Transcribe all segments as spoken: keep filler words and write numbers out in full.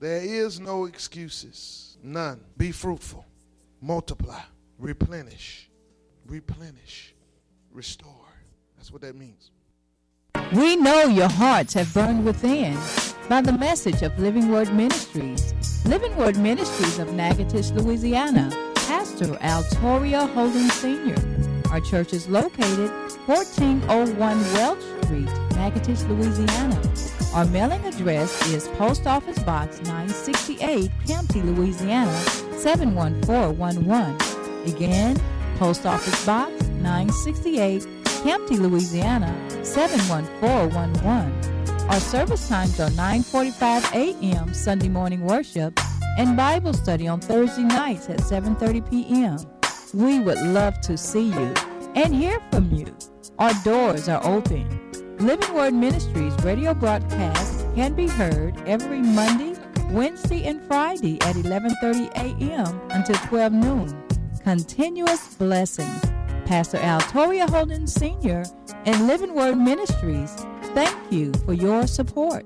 There is no excuses. None. Be fruitful. Multiply. Replenish. Replenish. Restore. That's what that means. We know your hearts have burned within by the message of Living Word Ministries. Living Word Ministries of Natchitoches, Louisiana. Pastor Altoria Holden Senior Our church is located fourteen oh one Welch Street, Natchitoches, Louisiana. Our mailing address is Post Office Box nine sixty-eight, Campty, Louisiana, seven one four one one. Again, Post Office Box nine sixty-eight, Campty, Louisiana, seven one four one one. Our service times are nine forty-five a.m. Sunday morning worship and Bible study on Thursday nights at seven thirty p.m. We would love to see you and hear from you. Our doors are open. Living Word Ministries radio broadcast can be heard every Monday, Wednesday, and Friday at eleven thirty a.m. until twelve noon. Continuous blessings. Pastor Altoria Holden Senior and Living Word Ministries, thank you for your support.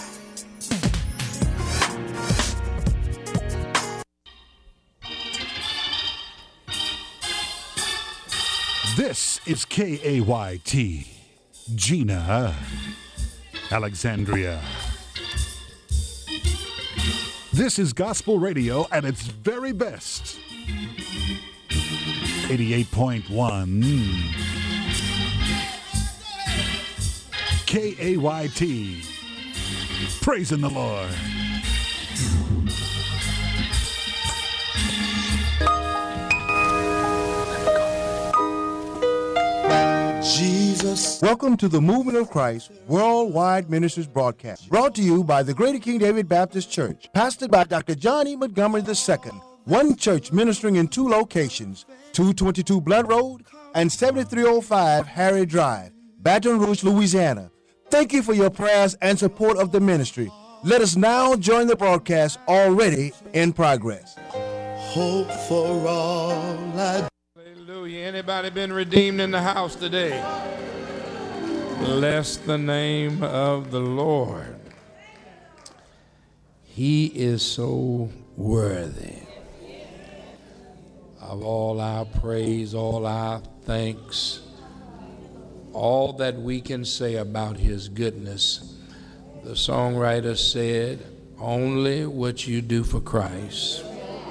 This is K A Y T, Gina, Alexandria. This is gospel radio at its very best. eighty-eight point one K A Y T, praising the Lord. Jesus. Welcome to the Movement of Christ Worldwide Ministries broadcast, brought to you by the Greater King David Baptist Church, pastored by Doctor John E. Montgomery the Second. One church ministering in two locations, two twenty-two Blunt Road and seventy-three oh five Harry Drive, Baton Rouge, Louisiana. Thank you for your prayers and support of the ministry. Let us now join the broadcast already in progress. Hope for all I... Hallelujah. Anybody been redeemed in the house today? Bless the name of the Lord. He is so worthy of all our praise, all our thanks, all that we can say about his goodness. The songwriter said, only what you do for Christ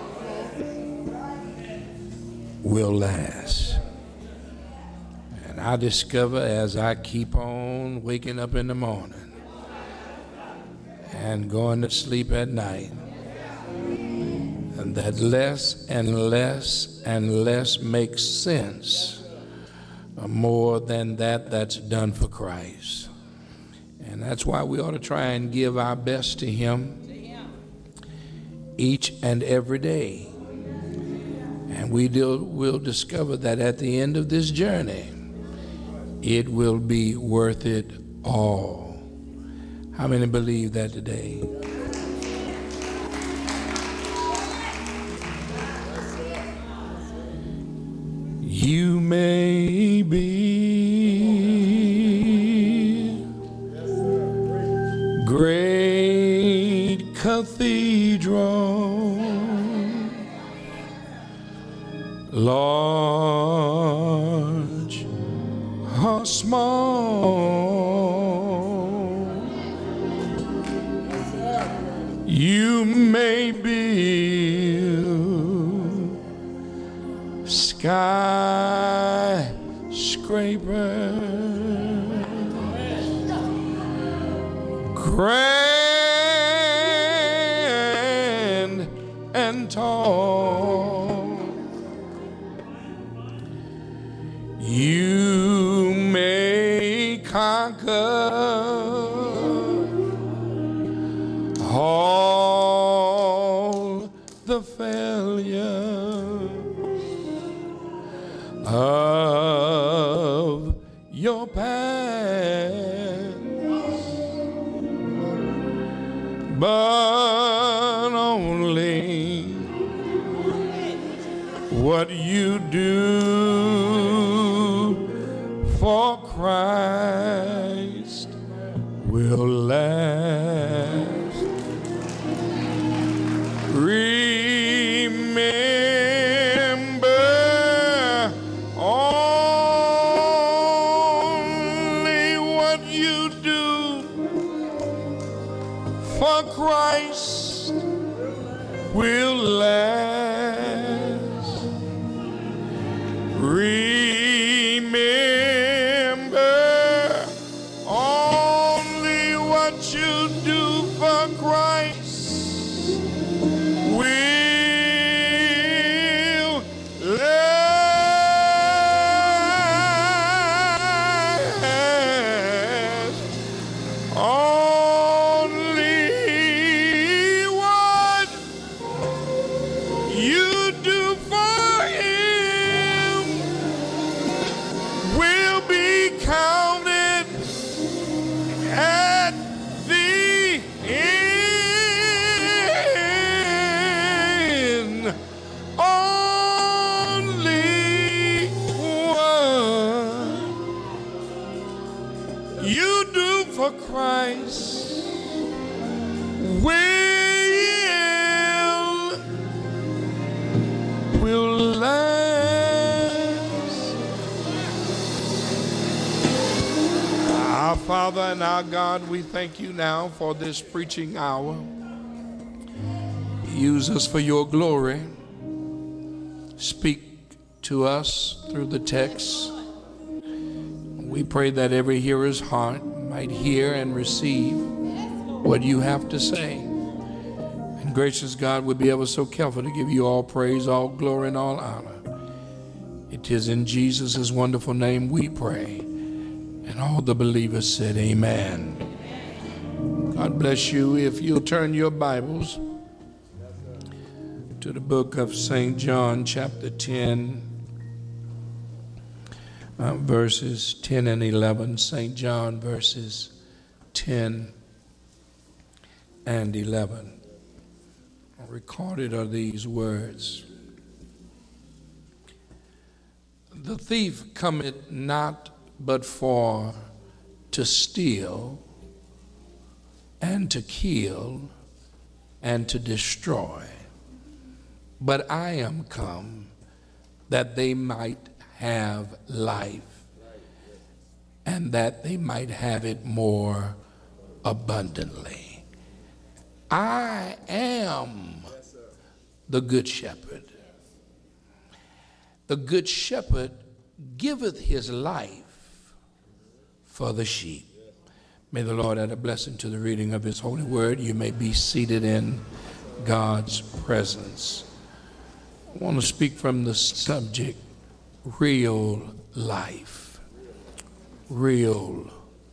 will last. And I discover as I keep on waking up in the morning and going to sleep at night, and that less and less and less makes sense more than that that's done for Christ. And that's why we ought to try and give our best to him each and every day. And we will discover that at the end of this journey, it will be worth it all. How many believe that today? You may be great cathedral, large or small. You may build skyscrapers, grand and tall. You may conquer all the failures of your past, but only what you do for Christ will last. Remember only what you do for Christ will last. Remember only what you do for Christ will last. Only what you do for him will be counted at the end. Only what you do for Christ will will last. Our Father and our God, we thank you now for this preaching hour. Use us for your glory. Speak to us through the text. We pray that every hearer's heart might hear and receive what you have to say. And gracious God, we'll be ever so careful to give you all praise, all glory, and all honor. It is in Jesus' wonderful name we pray. And all the believers said, amen. God bless you. If you'll turn your Bibles to the book of Saint John, chapter ten, uh, verses ten and eleven. Saint John, verses ten and eleven. Recorded are these words: The thief cometh not but for to steal and to kill and to destroy. But I am come that they might have life, and that they might have it more abundantly. I am the good shepherd. The good shepherd giveth his life for the sheep. May the Lord add a blessing to the reading of his holy word. You may be seated in God's presence. I want to speak from the subject, real life. Real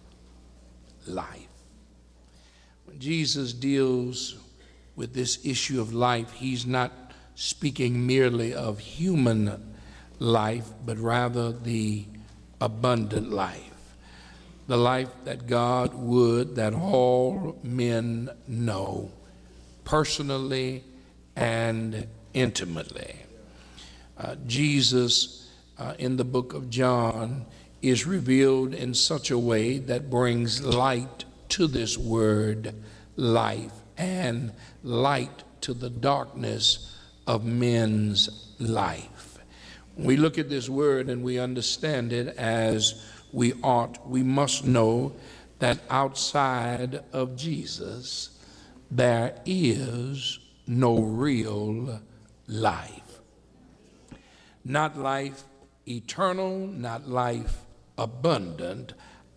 life. When Jesus deals with this issue of life, he's not speaking merely of human life, but rather the abundant life. The life that God would that all men know personally and intimately. Uh, Jesus uh, in the book of John is revealed in such a way that brings light to this word life and light to the darkness of men's life. When we look at this word and we understand it as we ought, we must know that outside of Jesus, there is no real life. Not life eternal, not life abundant,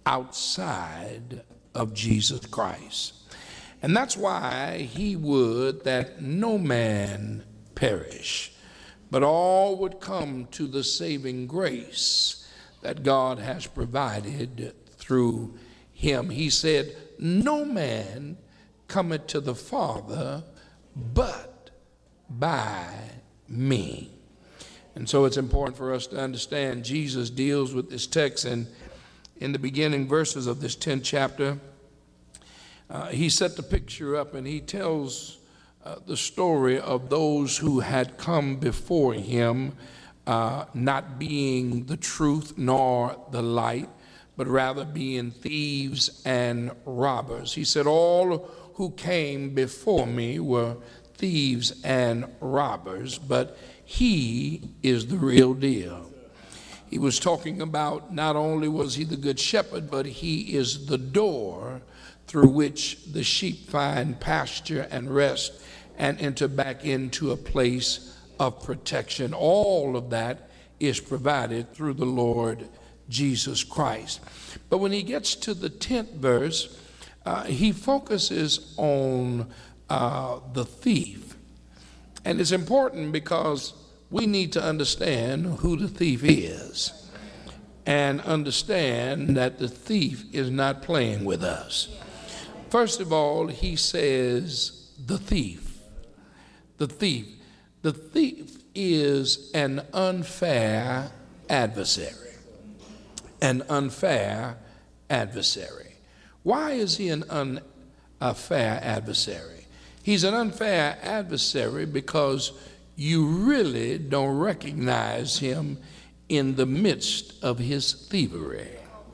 outside of Jesus Christ. And that's why he would that no man perish, but all would come to the saving grace that God has provided through him. He said, no man cometh to the Father but by me. And so it's important for us to understand Jesus deals with this text, and in the beginning verses of this tenth chapter, uh, he set the picture up and he tells uh, the story of those who had come before him, Uh, not being the truth nor the light, but rather being thieves and robbers. He said, all who came before me were thieves and robbers, but he is the real deal. He was talking about not only was he the good shepherd, but he is the door through which the sheep find pasture and rest and enter back into a place of protection. All of that is provided through the Lord Jesus Christ. But when he gets to the tenth verse, uh, he focuses on uh, the thief. And it's important because we need to understand who the thief is and understand that the thief is not playing with us. First of all, he says the thief. The thief. The thief is an unfair adversary. An unfair adversary. Why is he an unfair adversary? He's an unfair adversary because you really don't recognize him in the midst of his thievery.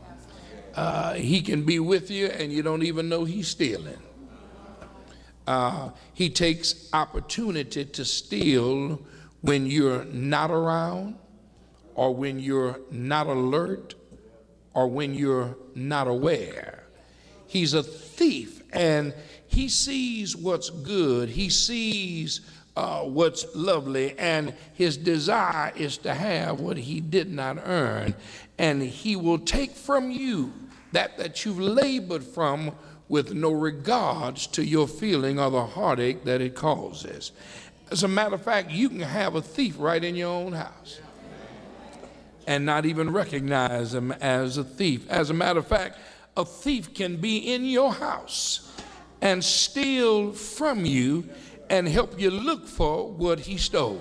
Uh, he can be with you and you don't even know he's stealing. Uh, he takes opportunity to steal when you're not around, or when you're not alert, or when you're not aware. He's a thief, and he sees what's good. He sees uh, what's lovely, and his desire is to have what he did not earn. And he will take from you that that you've labored from with no regards to your feeling or the heartache that it causes. As a matter of fact, you can have a thief right in your own house and not even recognize him as a thief. As a matter of fact, a thief can be in your house and steal from you and help you look for what he stole.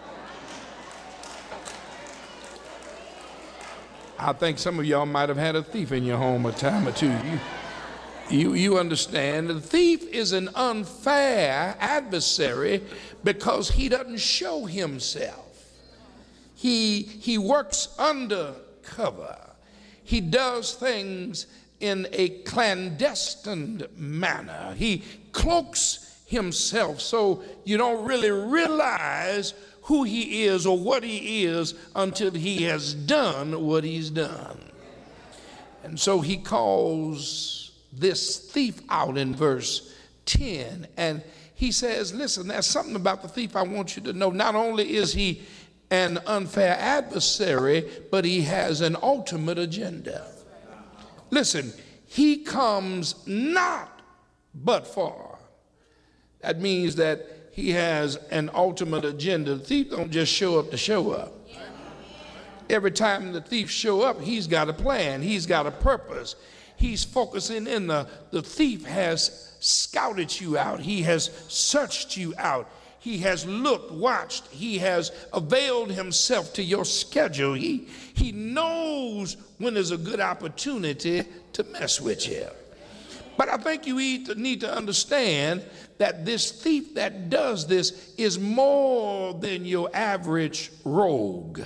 I think some of y'all might have had a thief in your home a time or two. You, you, you understand, the thief is an unfair adversary because he doesn't show himself. He, he works undercover. He does things in a clandestine manner. He cloaks himself so you don't really realize who he is or what he is until he has done what he's done. And so he calls this thief out in verse ten, and he says, listen, there's something about the thief I want you to know. Not only is he an unfair adversary, but he has an ultimate agenda. Listen, he comes not but for. That means that he has an ultimate agenda. The thief don't just show up to show up. Every time the thief show up, he's got a plan. He's got a purpose. He's focusing in. The, the thief has scouted you out. He has searched you out. He has looked, watched. He has availed himself to your schedule. He, he knows when there's a good opportunity to mess with you. But I think you need to understand that this thief that does this is more than your average rogue.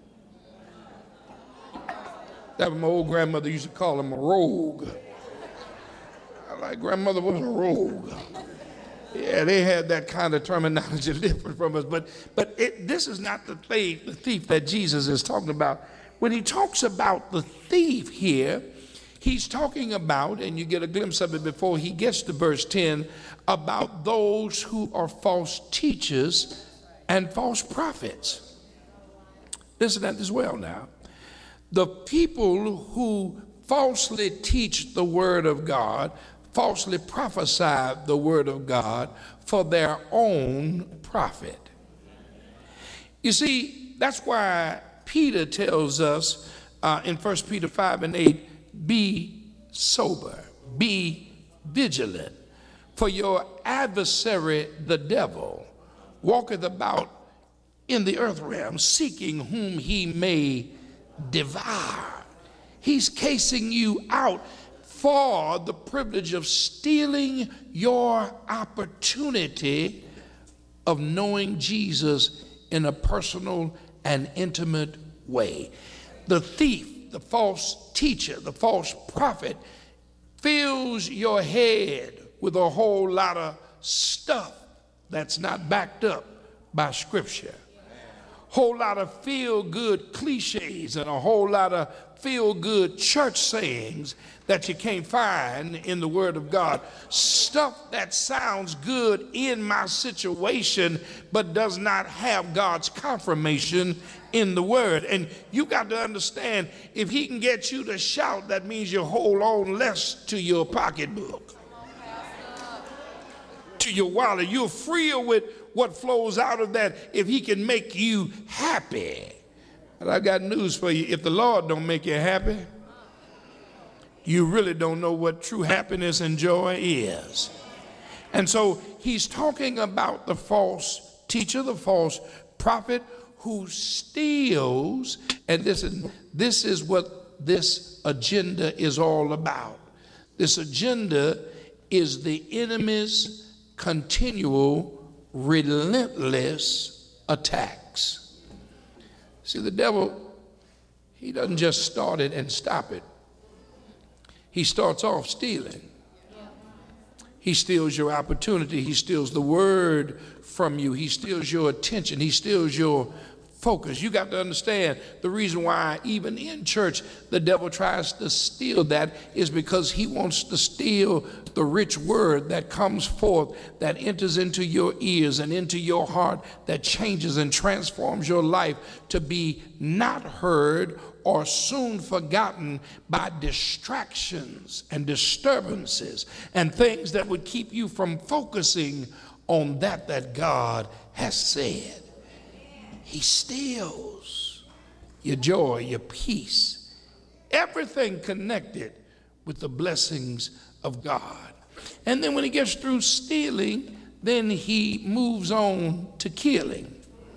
That was my old grandmother used to call him a rogue. I like, grandmother was a rogue. Yeah, they had that kind of terminology different from us. But but it, this is not the thief, the thief that Jesus is talking about. When he talks about the thief here, he's talking about, and you get a glimpse of it before he gets to verse ten, about those who are false teachers and false prophets. Listen to that as well now. The people who falsely teach the word of God, falsely prophesy the word of God for their own profit. You see, that's why Peter tells us uh, in First Peter five and eight, be sober, be vigilant, for your adversary, the devil, walketh about in the earth realm, seeking whom he may devour. He's casing you out for the privilege of stealing your opportunity of knowing Jesus in a personal and intimate way. The thief, the false teacher, the false prophet fills your head with a whole lot of stuff that's not backed up by Scripture. Whole lot of feel-good cliches and a whole lot of feel-good church sayings that you can't find in the Word of God. Stuff that sounds good in my situation but does not have God's confirmation in the Word. And you got to understand, if he can get you to shout, that means you hold on less to your pocketbook, to your wallet. You're freer with what flows out of that if he can make you happy. But I got news for you. If the Lord don't make you happy, you really don't know what true happiness and joy is. And so he's talking about the false teacher, the false prophet who steals. And listen, this is what this agenda is all about. This agenda is the enemy's continual, relentless attacks. See, the devil, he doesn't just start it and stop it. He starts off stealing. He steals your opportunity. He steals the word from you. He steals your attention. He steals your focus. You got to understand the reason why even in church the devil tries to steal that is because he wants to steal the rich word that comes forth, that enters into your ears and into your heart, that changes and transforms your life to be not heard or soon forgotten by distractions and disturbances and things that would keep you from focusing on that that God has said. He steals your joy, your peace, everything connected with the blessings of God. And then when he gets through stealing, then he moves on to killing.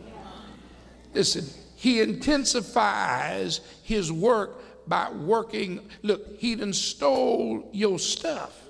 Listen, he intensifies his work by working. Look, he done stole your stuff.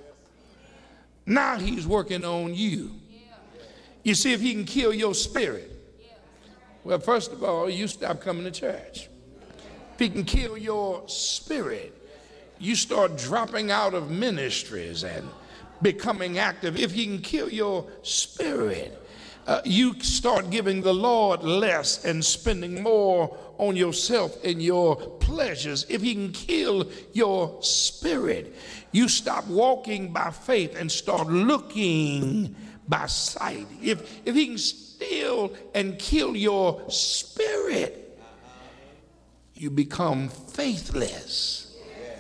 Now he's working on you. You see if he can kill your spirit. Well, first of all, you stop coming to church. If he can kill your spirit, you start dropping out of ministries and becoming active. If he can kill your spirit, uh, you start giving the Lord less and spending more on yourself and your pleasures. If he can kill your spirit, you stop walking by faith and start looking by sight. If, if he can steal and kill your spirit, you become faithless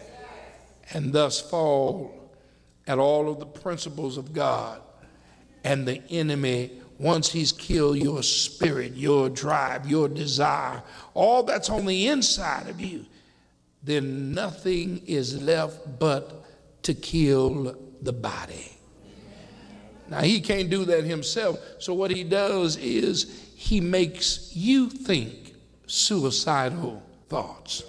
and thus fall at all of the principles of God. And the enemy, once he's killed your spirit, your drive, your desire, all that's on the inside of you, then nothing is left but to kill the body. Now, he can't do that himself. So what he does is he makes you think suicidal thoughts.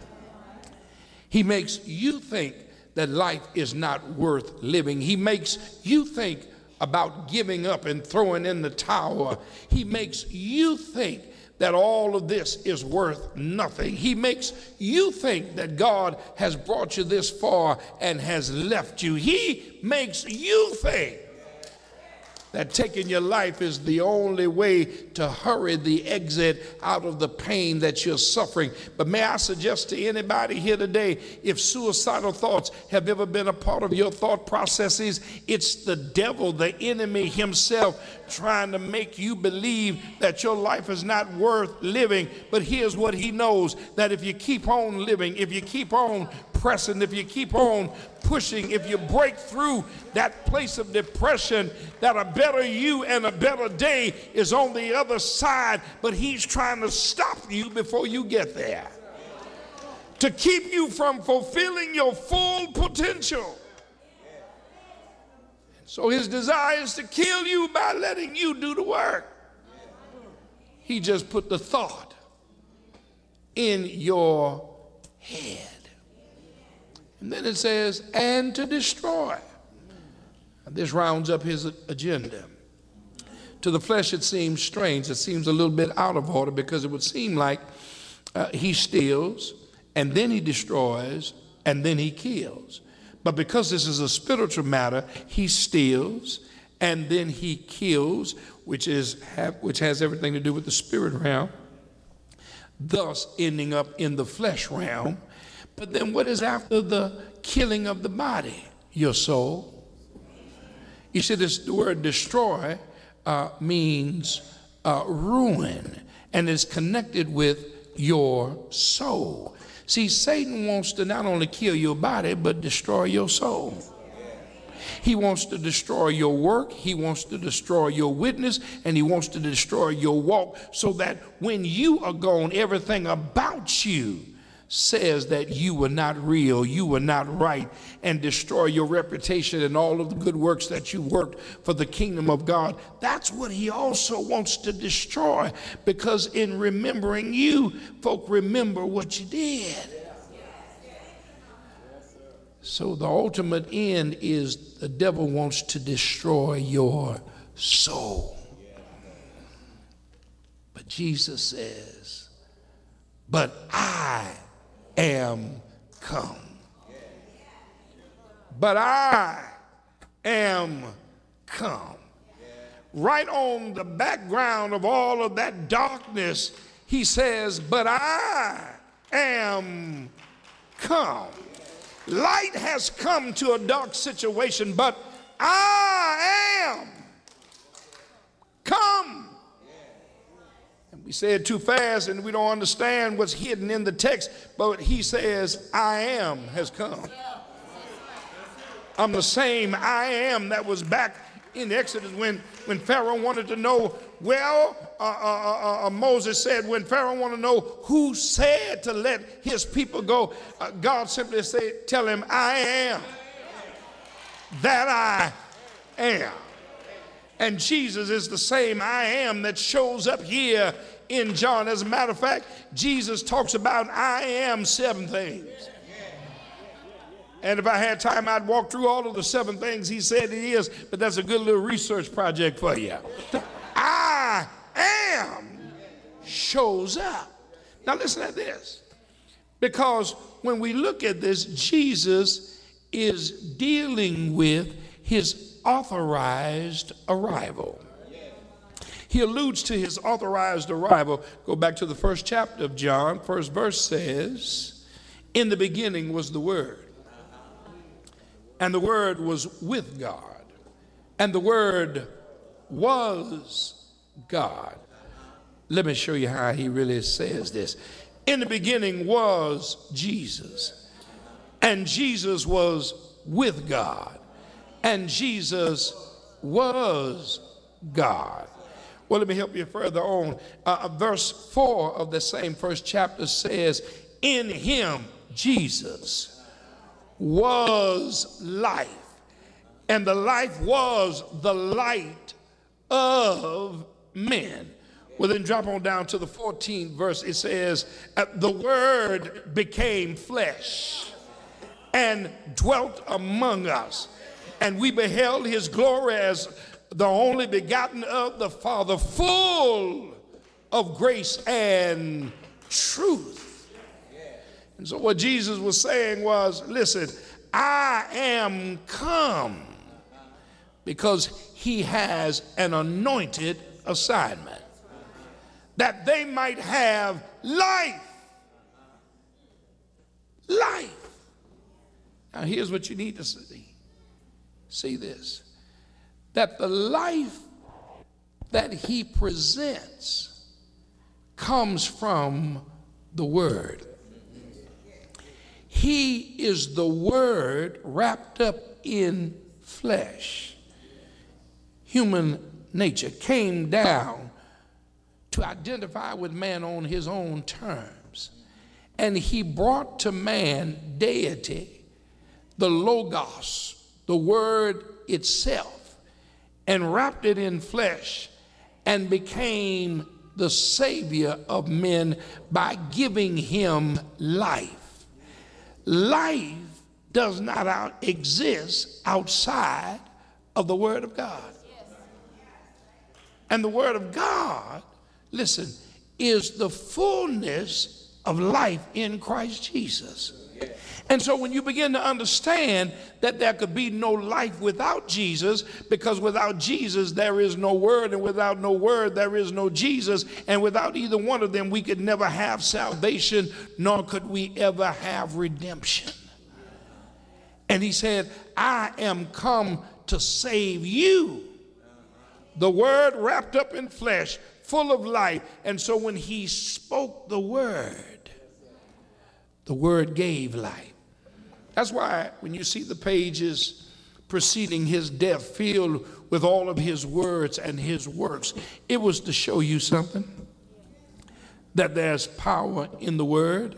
He makes you think that life is not worth living. He makes you think about giving up and throwing in the towel. He makes you think that all of this is worth nothing. He makes you think that God has brought you this far and has left you. He makes you think that taking your life is the only way to hurry the exit out of the pain that you're suffering. But may I suggest to anybody here today, if suicidal thoughts have ever been a part of your thought processes, it's the devil, the enemy himself, trying to make you believe that your life is not worth living. But here's what he knows, that if you keep on living, if you keep on pressing, if you keep on pushing, if you break through that place of depression, that a better you and a better day is on the other side. But he's trying to stop you before you get there, to keep you from fulfilling your full potential. So his desire is to kill you by letting you do the work. He just put the thought in your head. And then it says, and to destroy. And this rounds up his agenda. To the flesh it seems strange. It seems a little bit out of order, because it would seem like uh, he steals, and then he destroys, and then he kills. But because this is a spiritual matter, he steals, and then he kills, which is have, which has everything to do with the spirit realm, thus ending up in the flesh realm. But then what is after the killing of the body? Your soul. You see, this the word destroy uh, means uh, ruin, and is connected with your soul. See, Satan wants to not only kill your body, but destroy your soul. He wants to destroy your work, he wants to destroy your witness, and he wants to destroy your walk, so that when you are gone, everything about you says that you were not real, you were not right, and destroy your reputation and all of the good works that you worked for the kingdom of God. That's what he also wants to destroy, because in remembering you, folk remember what you did. So the ultimate end is the devil wants to destroy your soul. But Jesus says, but I am come. But I am come. Right on the background of all of that darkness, he says, but I am come. Light has come to a dark situation, but I am come. And we say it too fast and we don't understand what's hidden in the text, but he says, I am has come. I'm the same I am that was back in Exodus when, when Pharaoh wanted to know, well, uh, uh, uh, uh, Moses said, when Pharaoh wanted to know who said to let his people go, uh, God simply said, tell him, I am that I am. And Jesus is the same I am that shows up here in John. As a matter of fact, Jesus talks about I am seven things. And if I had time, I'd walk through all of the seven things he said he is, but that's a good little research project for you. I am shows up. Now listen to this, because when we look at this, Jesus is dealing with his authorized arrival. He alludes to his authorized arrival. Go back to the first chapter of John. First verse says, in the beginning was the Word, and the Word was with God, and the Word was God. Let me show you how he really says this. In the beginning was Jesus, and Jesus was with God, and Jesus was God. Well, let me help you further on. Uh, verse four of the same first chapter says, in him, Jesus, was life, and the life was the light of men. Well, then drop on down to the fourteenth verse. It says, the Word became flesh and dwelt among us, and we beheld his glory as the only begotten of the Father, full of grace and truth. And so what Jesus was saying was, listen, I am come because he has an anointed assignment, that they might have life. Life. Now here's what you need to see. See this, that the life that he presents comes from the Word. He is the Word wrapped up in flesh. Human nature came down to identify with man on his own terms. And he brought to man deity, the Logos, the Word itself, and wrapped it in flesh and became the Savior of men by giving him life. Life does not out exist outside of the Word of God. And the Word of God, listen, is the fullness of life in Christ Jesus. And so when you begin to understand that there could be no life without Jesus, because without Jesus there is no word, and without no word there is no Jesus, and without either one of them we could never have salvation, nor could we ever have redemption. And he said, I am come to save you. The word wrapped up in flesh, full of life. And so when he spoke the word, the word gave life. That's why when you see the pages preceding his death filled with all of his words and his works, it was to show you something, that there's power in the word,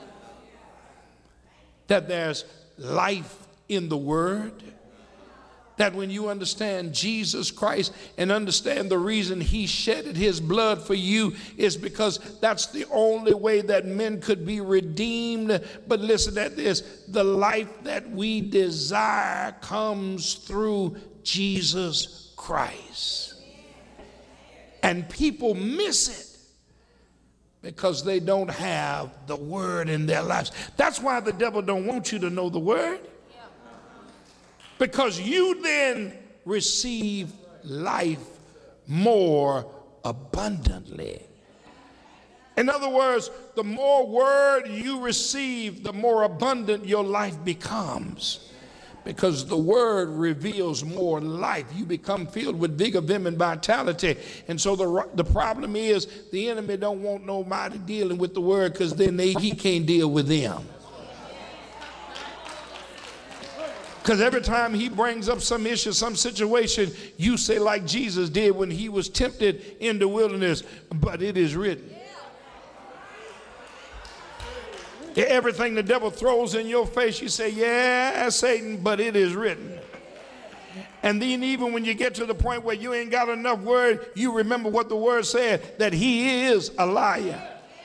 that there's life in the word, that when you understand Jesus Christ and understand the reason he shedded his blood for you is because that's the only way that men could be redeemed. But listen at this, the life that we desire comes through Jesus Christ. And people miss it because they don't have the word in their lives. That's why the devil don't want you to know the word. Because you then receive life more abundantly. In other words, the more word you receive, the more abundant your life becomes. Because the word reveals more life. You become filled with vigor, vim, and vitality. And so the, the problem is the enemy don't want nobody dealing with the word, because then they, he can't deal with them. Because every time he brings up some issue, some situation, you say like Jesus did when he was tempted in the wilderness, but it is written. Everything the devil throws in your face, you say, yeah, Satan, but it is written. And then even when you get to the point where you ain't got enough word, you remember what the word said, that he is a liar.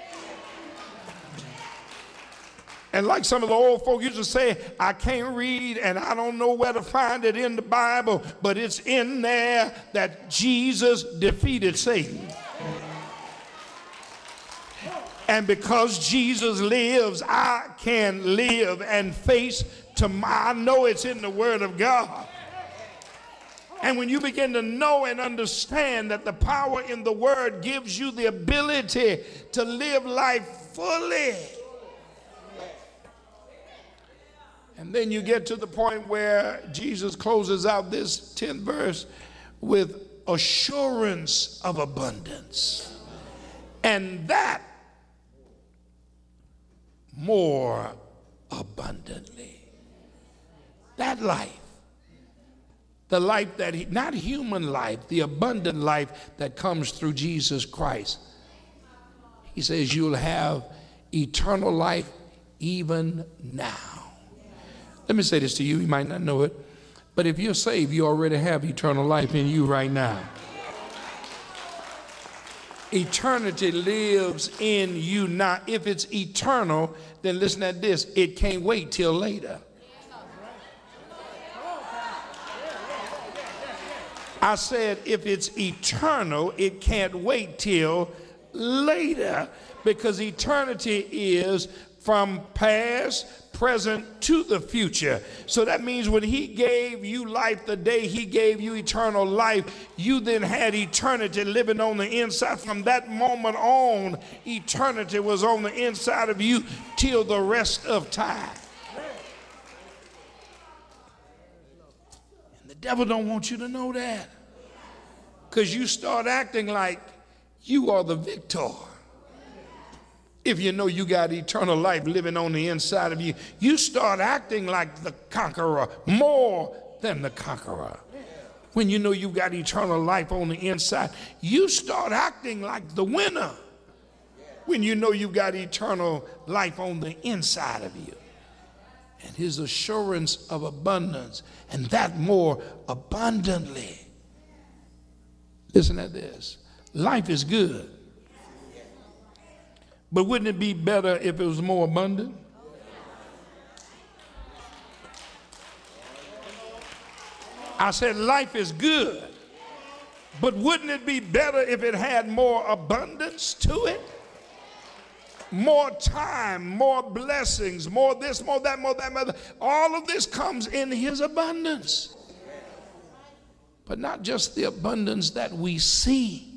And like some of the old folk used to say, I can't read and I don't know where to find it in the Bible, but it's in there that Jesus defeated Satan. And because Jesus lives, I can live and face tomorrow. I know it's in the Word of God. And when you begin to know and understand that the power in the Word gives you the ability to live life fully, and then you get to the point where Jesus closes out this tenth verse with assurance of abundance. And that more abundantly. That life, the life that, he, not human life, the abundant life that comes through Jesus Christ. He says you'll have eternal life even now. Let me say this to you, you might not know it, but if you're saved, you already have eternal life in you right now. Eternity lives in you now. If it's eternal, then listen at this, it can't wait till later. I said if it's eternal, it can't wait till later, because eternity is from past, present to the future. So that means when he gave you life the day he gave you eternal life, you then had eternity living on the inside. From that moment on, eternity was on the inside of you till the rest of time. And the devil don't want you to know that, because you start acting like you are the victor. If you know you got eternal life living on the inside of you, you start acting like the conqueror, more than the conqueror. When you know you got eternal life on the inside, you start acting like the winner. When you know you got eternal life on the inside of you. And his assurance of abundance, and that more abundantly. Listen at this. Life is good. But wouldn't it be better if it was more abundant? I said life is good, but wouldn't it be better if it had more abundance to it? more time, more blessings, more this, more that, more that, more that. All of this comes in his abundance. But not just the abundance that we see,